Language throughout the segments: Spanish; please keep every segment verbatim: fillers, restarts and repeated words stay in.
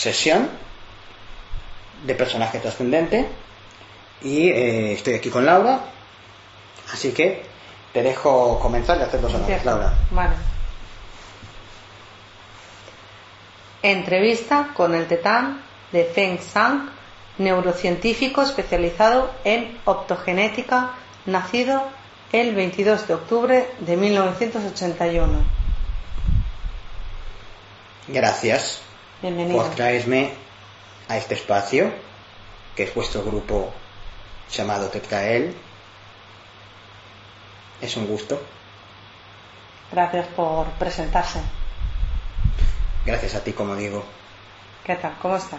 sesión de personaje trascendente y eh, estoy aquí con Laura, así que te dejo comenzar y hacer los honores, Laura. Vale. Entrevista con el Tetán de Feng Zhang, neurocientífico especializado en optogenética, nacido el veintidós de octubre de mil novecientos ochenta y uno. Gracias Bienvenido. por traerme a este espacio, que es vuestro grupo llamado Teptael. Es un gusto. Gracias por presentarse. Gracias a ti, como digo. ¿Qué tal? ¿Cómo está?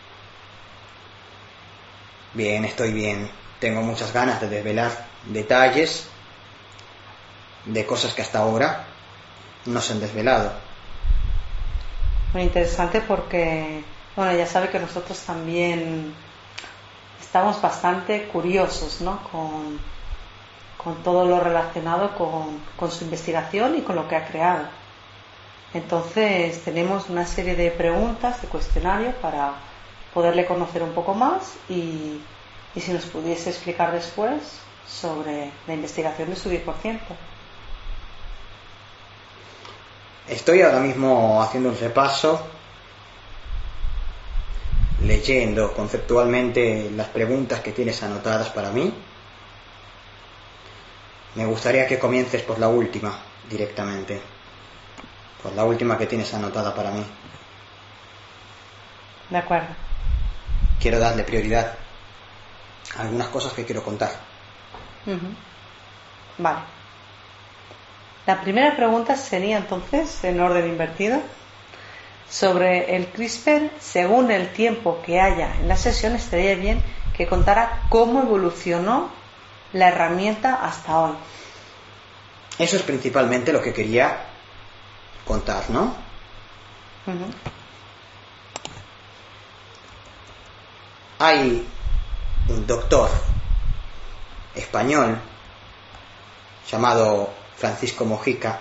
Bien, estoy bien. Tengo muchas ganas de desvelar detalles de cosas que hasta ahora no se han desvelado. Muy interesante porque, bueno, ya sabe que nosotros también estamos bastante curiosos, ¿no? Con, con todo lo relacionado con, con su investigación y con lo que ha creado. Entonces tenemos una serie de preguntas, de cuestionarios para poderle conocer un poco más y, y si nos pudiese explicar después sobre la investigación de su diez por ciento. Estoy ahora mismo haciendo un repaso, leyendo conceptualmente las preguntas que tienes anotadas para mí. Me gustaría que comiences por la última, directamente. Por la última que tienes anotada para mí. De acuerdo. Quiero darle prioridad a algunas cosas que quiero contar. Uh-huh. Vale. La primera pregunta sería entonces, en orden invertido, sobre el CRISPR. Según el tiempo que haya en la sesión, estaría bien que contara cómo evolucionó la herramienta hasta hoy. Eso es principalmente lo que quería contar, ¿no? Uh-huh. Hay un doctor español llamado Francisco Mojica,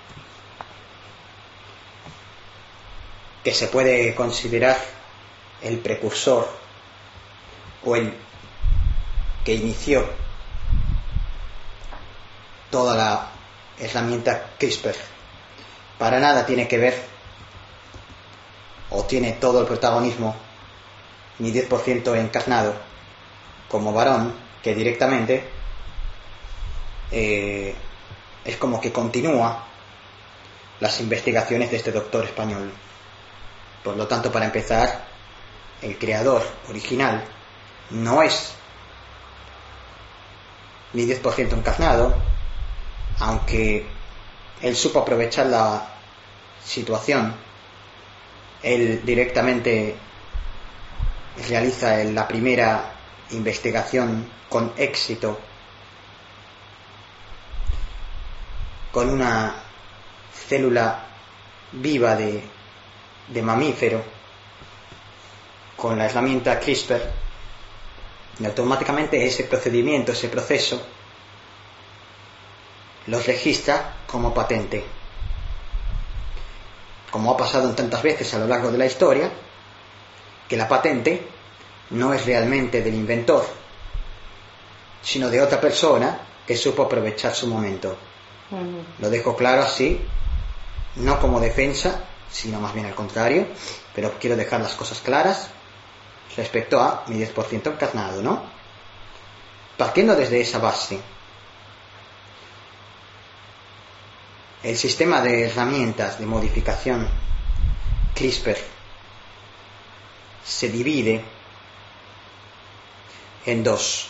que se puede considerar el precursor o el que inició toda la herramienta CRISPR. Para nada tiene que ver o tiene todo el protagonismo ni diez por ciento encarnado como varón, que directamente eh, es como que continúa las investigaciones de este doctor español. Por lo tanto, para empezar, el creador original no es ni diez por ciento encarnado, aunque él supo aprovechar la situación. Él directamente realiza la primera investigación con éxito con una célula viva de, de mamífero con la herramienta CRISPR, y automáticamente ese procedimiento, ese proceso los registra como patente. Como ha pasado en tantas veces a lo largo de la historia, que la patente no es realmente del inventor, sino de otra persona que supo aprovechar su momento. Uh-huh. Lo dejo claro así, no como defensa, sino más bien al contrario, pero quiero dejar las cosas claras respecto a mi diez por ciento encarnado, ¿no? Partiendo desde esa base, el sistema de herramientas de modificación CRISPR se divide en dos.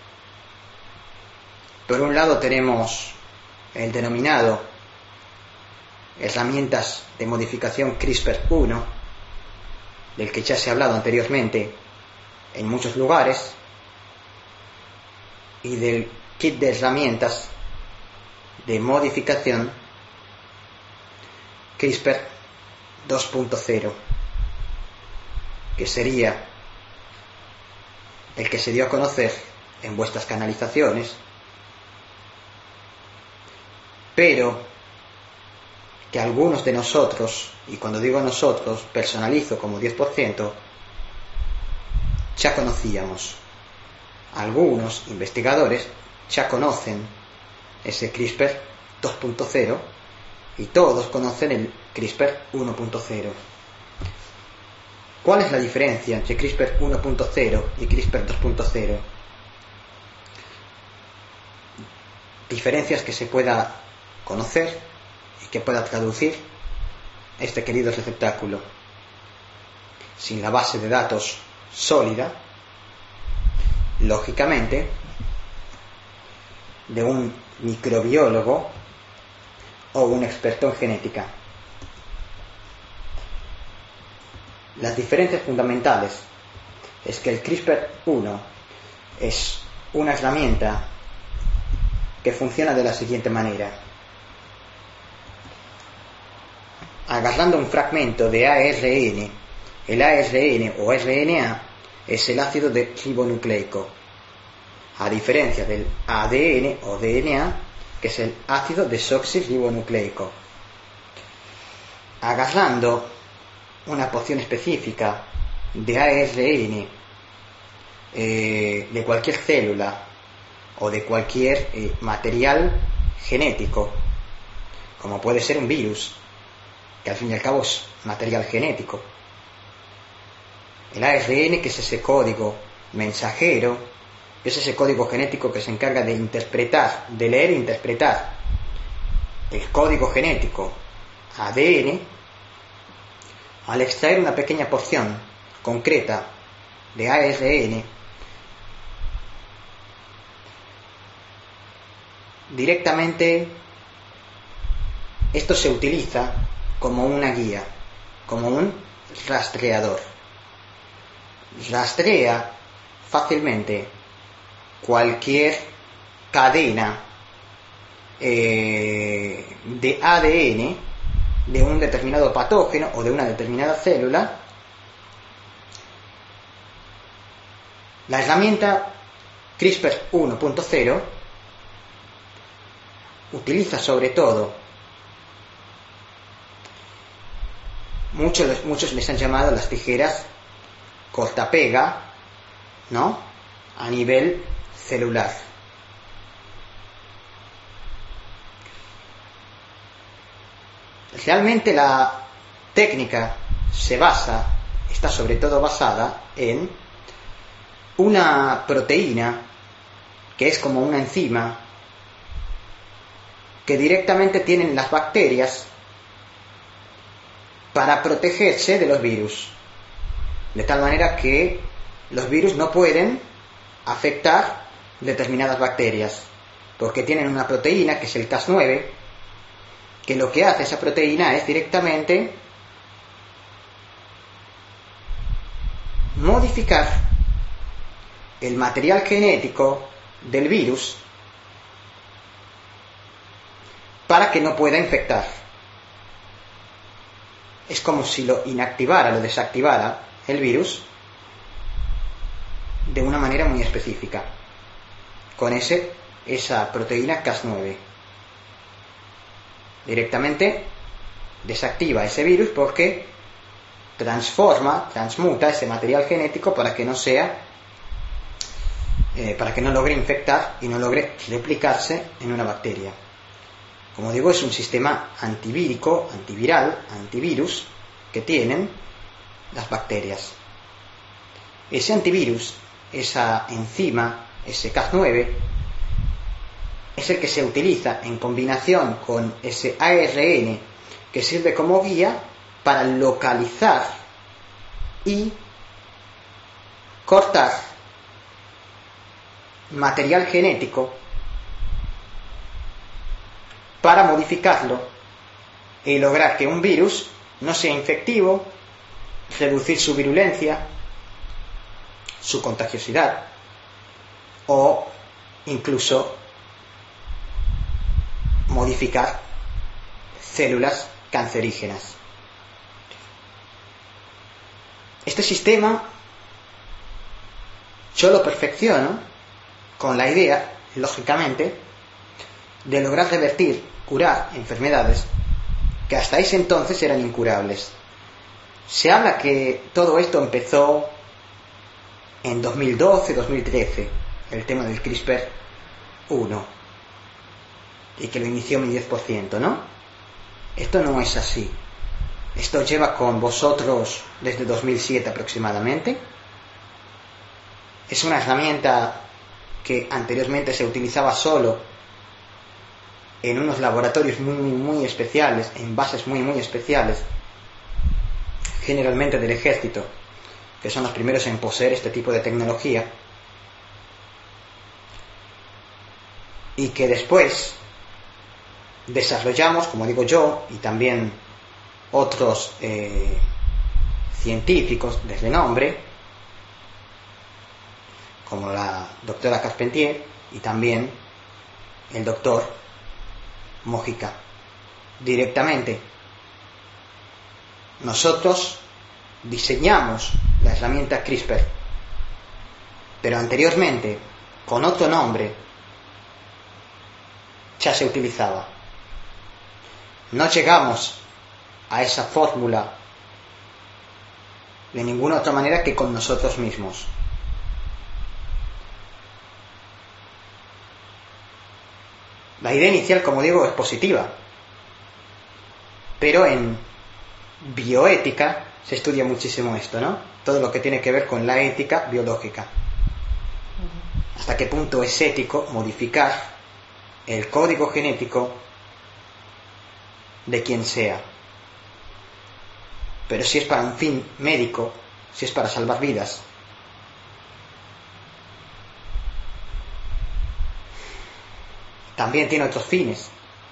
Por un lado tenemos el denominado herramientas de modificación CRISPR uno, del que ya se ha hablado anteriormente en muchos lugares, y del kit de herramientas de modificación CRISPR dos punto cero, que sería el que se dio a conocer en vuestras canalizaciones, pero que algunos de nosotros, y cuando digo nosotros, personalizo como diez por ciento, ya conocíamos. Algunos investigadores ya conocen ese CRISPR dos punto cero y todos conocen el CRISPR uno punto cero. ¿Cuál es la diferencia entre CRISPR uno punto cero y CRISPR dos punto cero? Diferencias que se pueda conocer y que pueda traducir este querido receptáculo. Sin la base de datos sólida, lógicamente, de un microbiólogo o un experto en genética. Las diferencias fundamentales es que el CRISPR uno es una herramienta que funciona de la siguiente manera. Agarrando un fragmento de A R N, el A R N o R N A es el ácido ribonucleico, a diferencia del A D N o D N A, que es el ácido desoxirribonucleico. Agarrando una porción específica de A R N eh, de cualquier célula o de cualquier eh, material genético, como puede ser un virus, que al fin y al cabo es material genético. El A R N, que es ese código mensajero, es ese código genético que se encarga de interpretar, de leer e interpretar el código genético A D N. Al extraer una pequeña porción concreta de A R N, directamente esto se utiliza como una guía, como un rastreador. Rastrea fácilmente cualquier cadena eh, de A D N de un determinado patógeno o de una determinada célula. La herramienta CRISPR uno punto cero utiliza sobre todo, muchos, muchos les han llamado las tijeras corta-pega, ¿no?, a nivel celular. Realmente la técnica se basa, está sobre todo basada en una proteína que es como una enzima que directamente tienen las bacterias para protegerse de los virus, de tal manera que los virus no pueden afectar determinadas bacterias, porque tienen una proteína que es el Cas nueve, que lo que hace esa proteína es directamente modificar el material genético del virus para que no pueda infectar. Es como si lo inactivara, lo desactivara el virus de una manera muy específica, con ese, esa proteína Cas nueve. Directamente desactiva ese virus porque transforma, transmuta ese material genético para que no sea, eh, para que no logre infectar y no logre replicarse en una bacteria. Como digo, es un sistema antivírico, antiviral, antivirus que tienen las bacterias. Ese antivirus, esa enzima, ese Cas nueve, es el que se utiliza en combinación con ese A R N que sirve como guía para localizar y cortar material genético para modificarlo y lograr que un virus no sea infectivo, reducir su virulencia, su contagiosidad o incluso modificar células cancerígenas. Este sistema yo lo perfecciono con la idea, lógicamente, de lograr revertir, curar enfermedades que hasta ese entonces eran incurables. Se habla que todo esto empezó en dos mil doce, dos mil trece, el tema del CRISPR uno, y que lo inició mi diez por ciento, ¿no? Esto no es así. Esto lleva con vosotros desde dos mil siete aproximadamente. Es una herramienta que anteriormente se utilizaba solo en unos laboratorios muy, muy, muy especiales, en bases muy, muy especiales, generalmente del ejército, que son los primeros en poseer este tipo de tecnología, y que después desarrollamos, como digo yo, y también otros eh, científicos de renombre, como la doctora Carpentier y también el doctor Mojica. Directamente, nosotros diseñamos la herramienta CRISPR, pero anteriormente, con otro nombre, ya se utilizaba. No llegamos a esa fórmula de ninguna otra manera que con nosotros mismos. La idea inicial, como digo, es positiva, pero en bioética se estudia muchísimo esto, ¿no? Todo lo que tiene que ver con la ética biológica. ¿Hasta qué punto es ético modificar el código genético de quien sea? Pero si es para un fin médico, si es para salvar vidas, también tiene otros fines,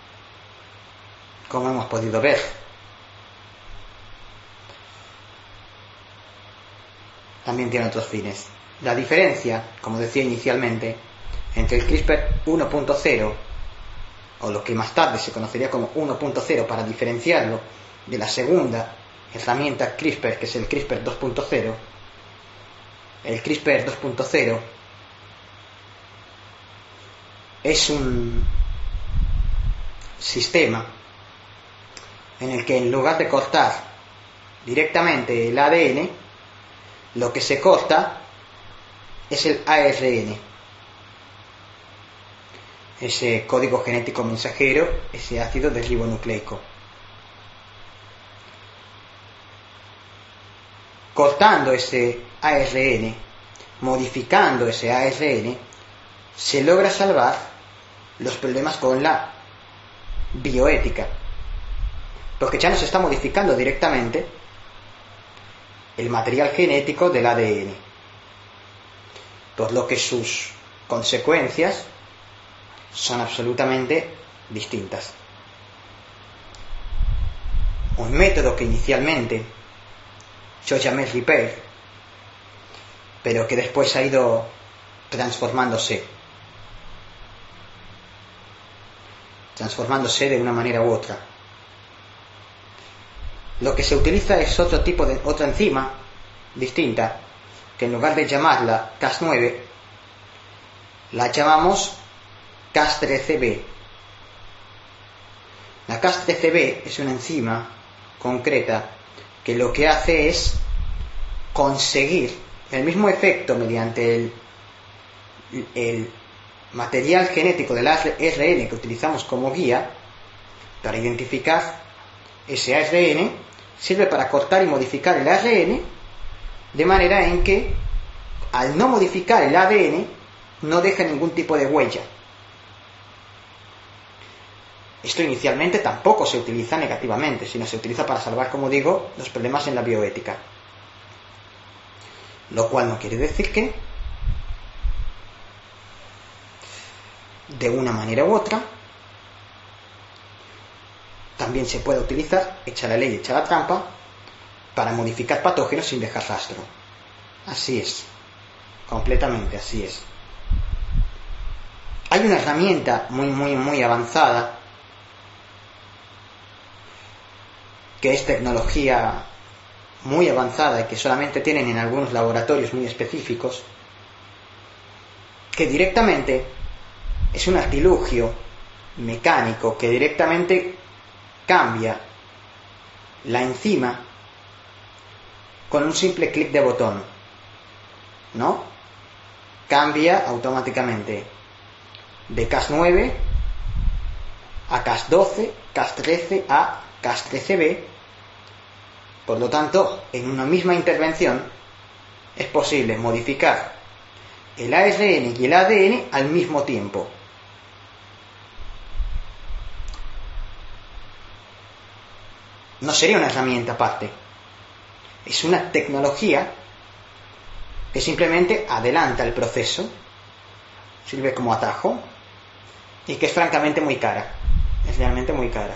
como hemos podido ver. También tiene otros fines. La diferencia, como decía inicialmente, entre el CRISPR uno punto cero, o lo que más tarde se conocería como uno punto cero, para diferenciarlo de la segunda herramienta CRISPR, que es el CRISPR dos punto cero, el CRISPR dos punto cero es un sistema en el que, en lugar de cortar directamente el A D N, lo que se corta es el A R N, ese código genético mensajero, ese ácido desribonucleico. Cortando ese A R N, modificando ese A R N, se logra salvar los problemas con la bioética, porque ya no se está modificando directamente el material genético del A D N, por lo que sus consecuencias son absolutamente distintas. Un método que inicialmente yo llamé repair, pero que después ha ido transformándose transformándose de una manera u otra. Lo que se utiliza es otro tipo de otra enzima distinta, que en lugar de llamarla Cas nueve, la llamamos Cas trece B. La Cas trece B es una enzima concreta que lo que hace es conseguir el mismo efecto mediante el, el material genético del A R N que utilizamos como guía para identificar ese A R N. Sirve para cortar y modificar el A R N, de manera en que, al no modificar el A D N, no deja ningún tipo de huella. Esto inicialmente tampoco se utiliza negativamente, sino se utiliza para salvar, como digo, los problemas en la bioética. Lo cual no quiere decir que, de una manera u otra, también se puede utilizar, echa la ley, echa la trampa, para modificar patógenos sin dejar rastro. Así es, completamente así es. Hay una herramienta muy, muy, muy avanzada, que es tecnología muy avanzada y que solamente tienen en algunos laboratorios muy específicos, que directamente es un artilugio mecánico que directamente cambia la enzima con un simple clic de botón, ¿no? Cambia automáticamente de Cas nueve a Cas doce, Cas trece a Cas trece B. Por lo tanto, en una misma intervención es posible modificar el A R N y el A D N al mismo tiempo. No sería una herramienta aparte, es una tecnología que simplemente adelanta el proceso, sirve como atajo y que es francamente muy cara, es realmente muy cara.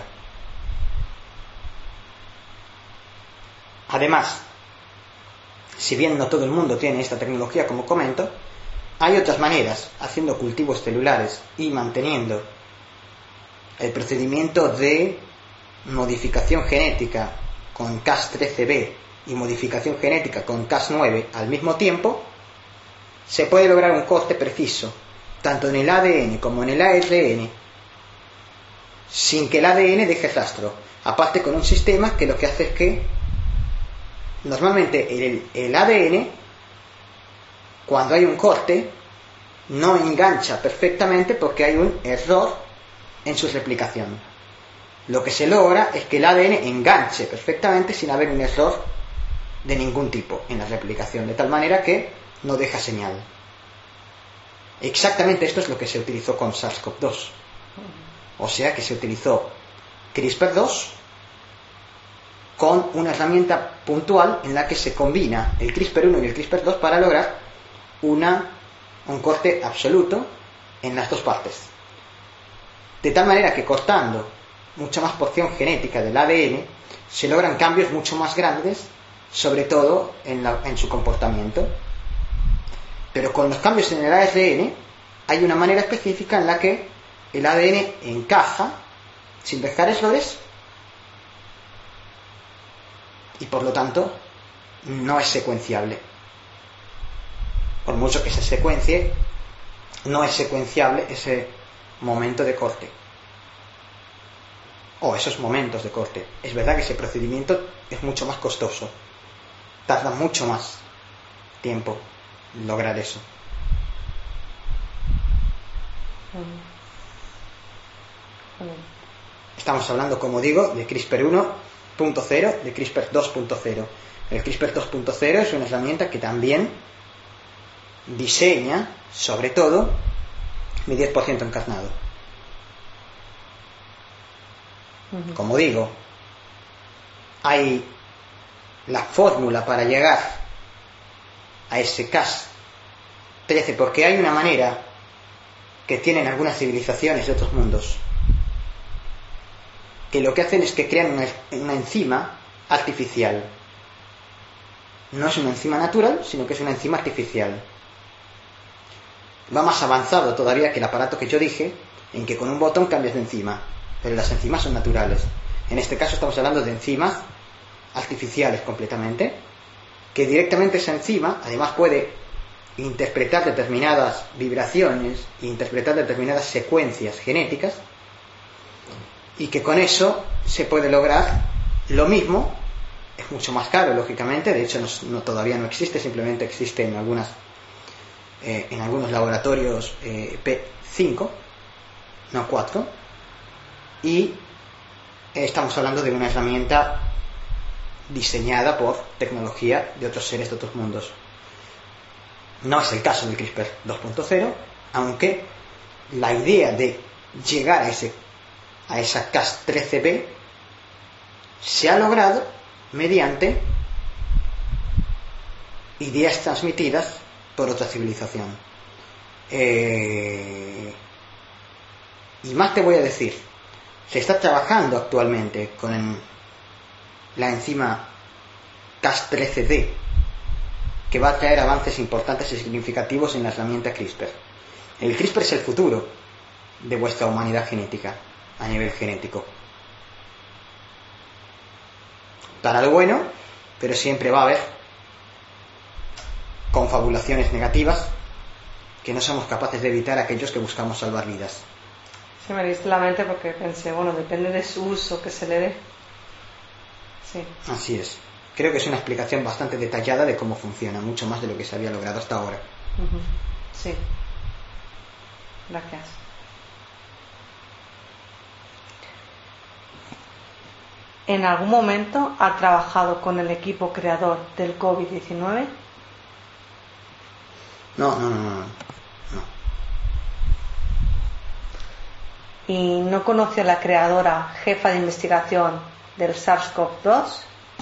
Además, si bien no todo el mundo tiene esta tecnología, como comento, hay otras maneras, haciendo cultivos celulares y manteniendo el procedimiento de modificación genética con Cas trece B y modificación genética con Cas nueve al mismo tiempo, se puede lograr un corte preciso, tanto en el A D N como en el A R N, sin que el A D N deje rastro, aparte con un sistema que lo que hace es que normalmente el, el A D N, cuando hay un corte, no engancha perfectamente porque hay un error en su replicación. Lo que se logra es que el A D N enganche perfectamente sin haber un error de ningún tipo en la replicación, de tal manera que no deja señal. Exactamente esto es lo que se utilizó con SARS-CoV dos. O sea que se utilizó CRISPR dos con una herramienta puntual en la que se combina el CRISPR uno y el CRISPR dos para lograr una, un corte absoluto en las dos partes. De tal manera que cortando mucha más porción genética del A D N se logran cambios mucho más grandes, sobre todo en, la, en su comportamiento. Pero con los cambios en el A R N hay una manera específica en la que el A D N encaja sin dejar errores y por lo tanto no es secuenciable. Por mucho que se secuencie, no es secuenciable ese momento de corte o esos momentos de corte. Es verdad que ese procedimiento es mucho más costoso, tarda mucho más tiempo lograr eso. Estamos hablando, como digo, de CRISPR uno punto cero, de CRISPR dos punto cero. El CRISPR dos punto cero es una herramienta que también diseña, sobre todo, mi diez por ciento encarnado. Como digo, hay la fórmula para llegar a ese Cas trece, porque hay una manera que tienen algunas civilizaciones de otros mundos, que lo que hacen es que crean una, una enzima artificial. No es una enzima natural, sino que es una enzima artificial. Va más avanzado todavía que el aparato que yo dije, en que con un botón cambias de enzima, pero las enzimas son naturales. En este caso estamos hablando de enzimas artificiales completamente, que directamente esa enzima además puede interpretar determinadas vibraciones e interpretar determinadas secuencias genéticas, y que con eso se puede lograr lo mismo. Es mucho más caro, lógicamente, de hecho no, no, todavía no existe, simplemente existe en algunas eh, en algunos laboratorios eh, P cinco, no cuatro, y eh, estamos hablando de una herramienta diseñada por tecnología de otros seres de otros mundos. No es el caso del CRISPR dos punto cero, aunque la idea de llegar a ese a esa Cas trece B se ha logrado mediante ideas transmitidas por otra civilización. Eh, y más te voy a decir, se está trabajando actualmente con la enzima Cas trece D, que va a traer avances importantes y significativos en la herramienta CRISPR. El CRISPR es el futuro de vuestra humanidad genética, a nivel genético. Para lo bueno, pero siempre va a haber confabulaciones negativas que no somos capaces de evitar aquellos que buscamos salvar vidas. Se me diste la mente porque pensé, bueno, depende de su uso que se le dé. Sí. Así es. Creo que es una explicación bastante detallada de cómo funciona, mucho más de lo que se había logrado hasta ahora. Uh-huh. Sí. Gracias. ¿En algún momento ha trabajado con el equipo creador del COVID diecinueve? No, no, no, no, no. ¿Y no conoció a la creadora, jefa de investigación del SARS-CoV dos?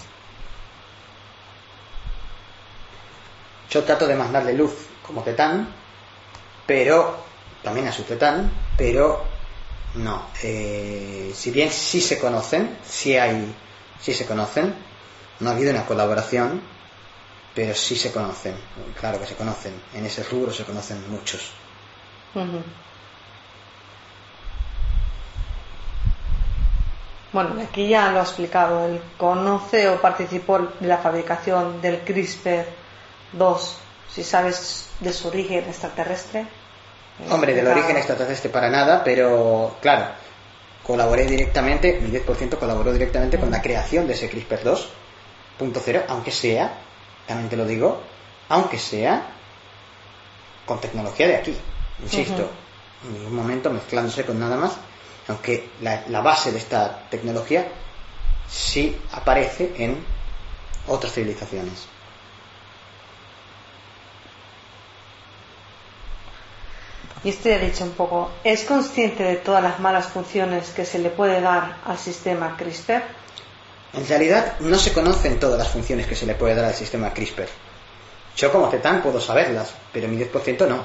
Yo trato de mandarle luz como Tetán, pero también a su Tetán, pero no. Eh, si bien sí se conocen, sí hay, sí se conocen, no ha habido una colaboración, pero sí se conocen. Claro que se conocen. En ese rubro se conocen muchos. Uh-huh. Bueno, aquí ya lo ha explicado. Él conoce o participó en la fabricación del CRISPR dos. Si sabes de su origen extraterrestre. Hombre, del origen extraterrestre para nada, pero claro, colaboré directamente, mi diez por ciento colaboró directamente con la creación de ese CRISPR dos punto cero, aunque sea, también te lo digo, aunque sea con tecnología de aquí, insisto, uh-huh. En ningún momento mezclándose con nada más, aunque la, la base de esta tecnología sí aparece en otras civilizaciones. Y este ha dicho un poco, ¿es consciente de todas las malas funciones que se le puede dar al sistema CRISPR? En realidad no se conocen todas las funciones que se le puede dar al sistema CRISPR. Yo como Tetán puedo saberlas, pero mi diez por ciento no. O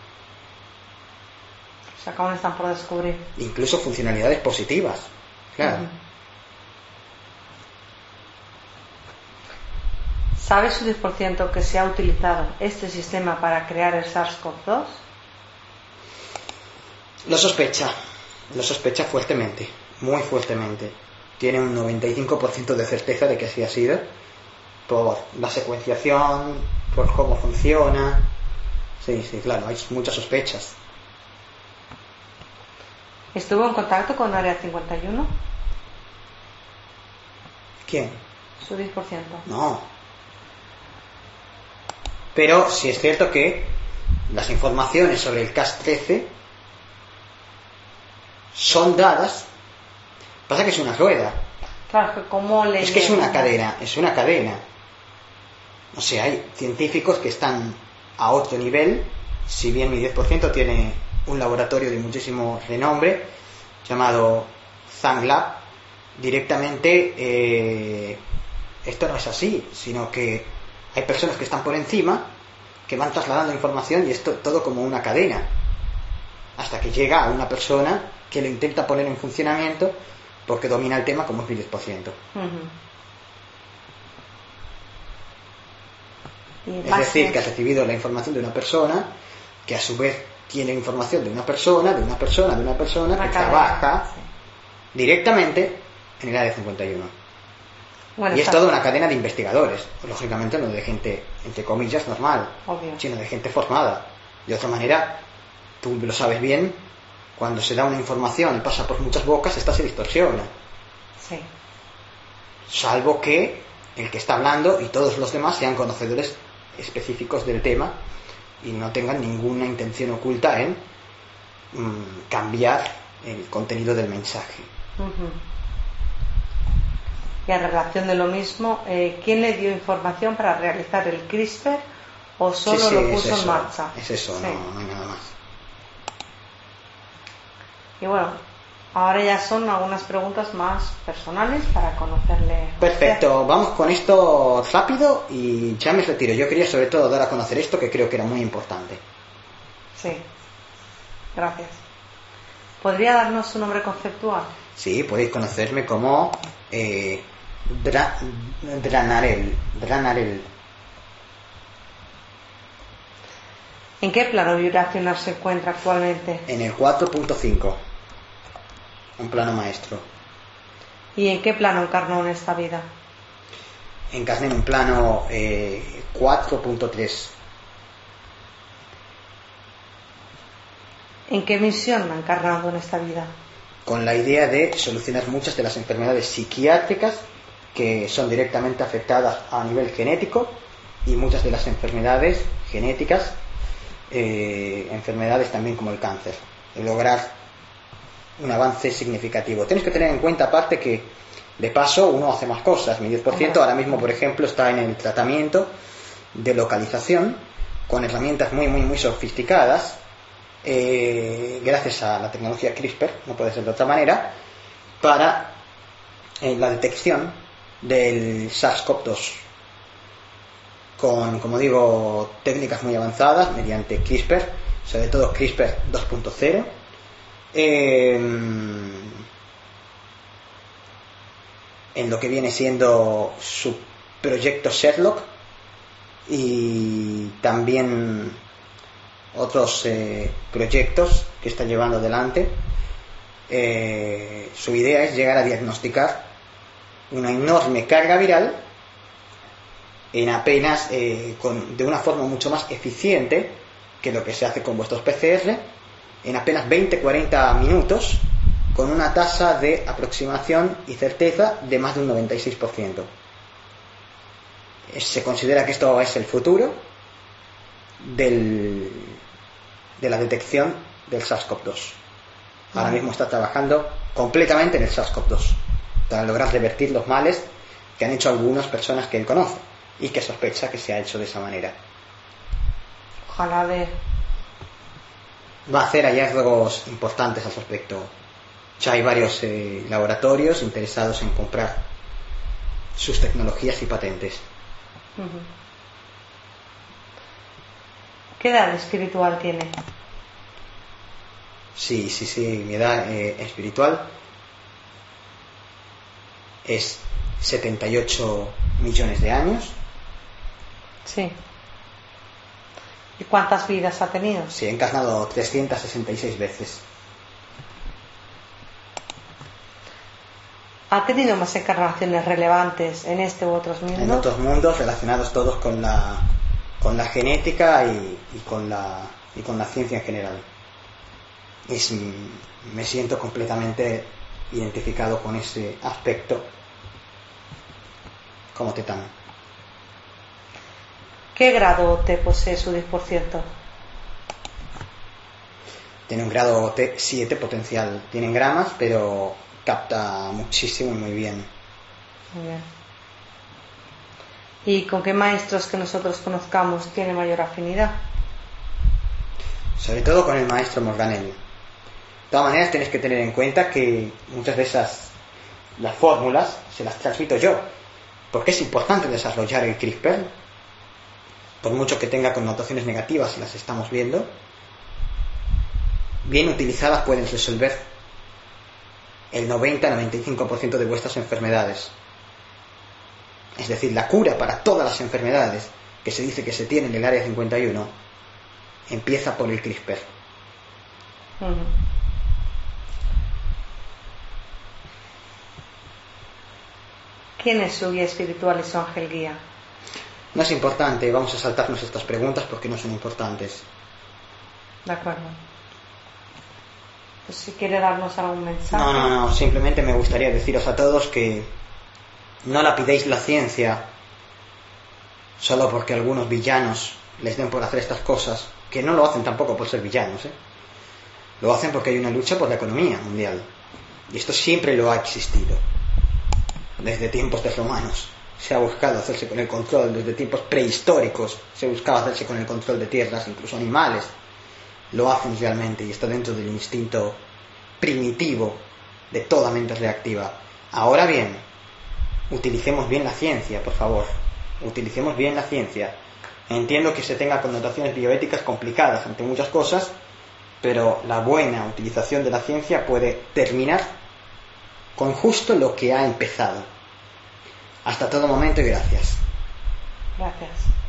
sea, que aún están por descubrir. Incluso funcionalidades positivas, claro. Uh-huh. ¿Sabe su diez por ciento que se ha utilizado este sistema para crear el SARS-CoV dos? Lo sospecha, lo sospecha fuertemente, muy fuertemente. Tiene un noventa y cinco por ciento de certeza de que así ha sido, por la secuenciación, por cómo funciona. Sí, sí, claro, hay muchas sospechas. ¿Estuvo en contacto con Área cincuenta y uno? ¿Quién? Su diez por ciento. No. Pero sí es cierto que las informaciones sobre el C A S trece son dadas. Pasa que es una rueda. Claro, que como le... Es que es una cadena, es una cadena. O sea, hay científicos que están a otro nivel, si bien mi diez por ciento tiene un laboratorio de muchísimo renombre llamado ZangLab, directamente eh, esto no es así, sino que hay personas que están por encima que van trasladando información y esto todo como una cadena hasta que llega a una persona que lo intenta poner en funcionamiento porque domina el tema como es mi diez por ciento. Uh-huh. Es decir, que ha recibido la información de una persona que a su vez tiene información de una persona, de una persona, de una persona que trabaja sí. directamente en el área cincuenta y uno. Bueno, y es toda una cadena de investigadores, lógicamente no de gente, entre comillas, normal, obvio, sino de gente formada. De otra manera, tú lo sabes bien, cuando se da una información y pasa por muchas bocas, esta se distorsiona. Sí. Salvo que el que está hablando y todos los demás sean conocedores específicos del tema y no tengan ninguna intención oculta en mmm, cambiar el contenido del mensaje. Uh-huh. Y en relación de lo mismo, eh, ¿quién le dio información para realizar el CRISPR o solo sí, sí, lo puso es en marcha? Es eso, sí. no, no hay nada más. Y bueno, ahora ya son algunas preguntas más personales para conocerle. Perfecto, vamos con esto rápido y ya me retiro. Yo quería sobre todo dar a conocer esto que creo que era muy importante. Sí, gracias. ¿Podría darnos su nombre conceptual? Sí, podéis conocerme como eh, Dra- Dranarel. Dranarel. ¿En qué plano vibracional se encuentra actualmente? En el cuatro punto cinco. Un plano maestro. ¿Y en qué plano encarnó en esta vida? Encarné en un plano eh, cuatro punto tres. ¿En qué misión ha encarnado en esta vida? Con la idea de solucionar muchas de las enfermedades psiquiátricas que son directamente afectadas a nivel genético, y muchas de las enfermedades genéticas, eh, enfermedades también como el cáncer, de lograr un avance significativo. Tienes que tener en cuenta aparte que de paso uno hace más cosas. Mi diez por ciento ahora mismo, por ejemplo, está en el tratamiento de localización con herramientas muy muy muy sofisticadas, eh, gracias a la tecnología CRISPR, no puede ser de otra manera, para eh, la detección del SARS-CoV dos con, como digo, técnicas muy avanzadas mediante CRISPR, sobre todo CRISPR dos punto cero. eh, en lo que viene siendo su proyecto Sherlock, y también otros eh, proyectos que está llevando adelante. Eh, su idea es llegar a diagnosticar una enorme carga viral en apenas eh, con, de una forma mucho más eficiente que lo que se hace con vuestros P C R, en apenas veinte a cuarenta minutos, con una tasa de aproximación y certeza de más de un noventa y seis por ciento. Se considera que esto es el futuro del, de la detección del SARS-CoV dos. Ahora mismo está trabajando completamente en el SARS-CoV dos para lograr revertir los males que han hecho algunas personas que él conoce y que sospecha que se ha hecho de esa manera. Ojalá de... Va a hacer hallazgos importantes al respecto. Ya hay varios eh, laboratorios interesados en comprar sus tecnologías y patentes. Uh-huh. ¿Qué edad espiritual tiene? Sí, sí, sí, mi edad eh, espiritual es setenta y ocho millones de años. Sí. ¿Y cuántas vidas ha tenido? Sí, he encarnado trescientas sesenta y seis veces. ¿Ha tenido más encarnaciones relevantes en este u otros mundos? En otros mundos relacionados todos con la con la genética y, y con la y con la ciencia en general. Es, me siento completamente identificado con ese aspecto como Tetán. ¿Qué grado T posee su diez por ciento? Tiene un grado T siete potencial. Tiene gramas, pero capta muchísimo y muy bien. Muy bien. ¿Y con qué maestros que nosotros conozcamos tiene mayor afinidad? Sobre todo con el maestro Morganelli. De todas maneras, tienes que tener en cuenta que muchas de esas las fórmulas se las transmito yo, porque es importante desarrollar el CRISPR, por mucho que tenga connotaciones negativas, y las estamos viendo. Bien utilizadas pueden resolver el noventa a noventa y cinco por ciento de vuestras enfermedades. Es decir, la cura para todas las enfermedades que se dice que se tienen en el área cincuenta y uno empieza por el CRISPR. Uh-huh. ¿Quién es su guía espiritual y su ángel guía? No es importante, vamos a saltarnos estas preguntas porque no son importantes. De acuerdo. Pues si quiere darnos algún mensaje. No, no, no, simplemente me gustaría deciros a todos que no la pidéis la ciencia solo porque algunos villanos les den por hacer estas cosas, que no lo hacen tampoco por ser villanos, ¿eh? Lo hacen porque hay una lucha por la economía mundial. Y esto siempre lo ha existido. Desde tiempos de romanos se ha buscado hacerse con el control, desde tiempos prehistóricos se buscaba hacerse con el control de tierras, incluso animales lo hacen realmente, y está dentro del instinto primitivo de toda mente reactiva. Ahora bien, utilicemos bien la ciencia, por favor, utilicemos bien la ciencia. Entiendo que se tenga connotaciones bioéticas complicadas ante muchas cosas, pero la buena utilización de la ciencia puede terminar con justo lo que ha empezado. Hasta todo momento y gracias. Gracias.